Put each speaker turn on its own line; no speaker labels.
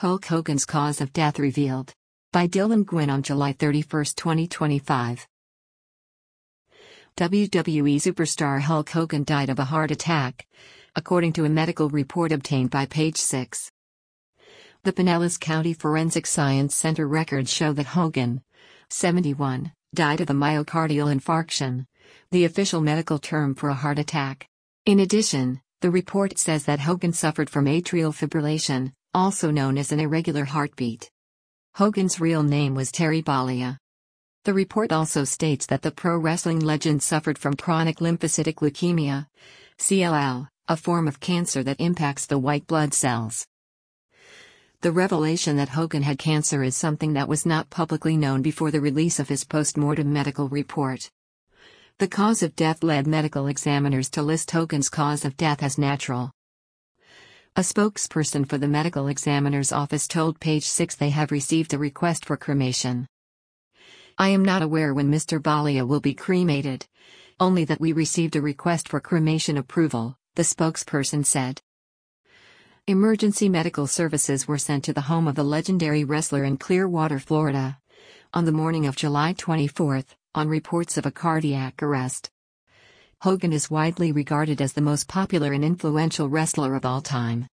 Hulk Hogan's cause of death revealed. By Dylan Gwynn on July 31, 2025. WWE superstar Hulk Hogan died of a heart attack, according to a medical report obtained by Page Six. The Pinellas County Forensic Science Center records show that Hogan, 71, died of a myocardial infarction, the official medical term for a heart attack. In addition, the report says that Hogan suffered from atrial fibrillation, also known as an irregular heartbeat. Hogan's real name was Terry Bollea. The report also states that the pro wrestling legend suffered from chronic lymphocytic leukemia, CLL, a form of cancer that impacts the white blood cells. The revelation that Hogan had cancer is something that was not publicly known before the release of his post-mortem medical report. The cause of death led medical examiners to list Hogan's cause of death as natural. A spokesperson for the medical examiner's office told Page Six they have received a request for cremation. "I am not aware when Mr. Bollea will be cremated, only that we received a request for cremation approval," the spokesperson said. Emergency medical services were sent to the home of the legendary wrestler in Clearwater, Florida, on the morning of July 24, on reports of a cardiac arrest. Hogan is widely regarded as the most popular and influential wrestler of all time.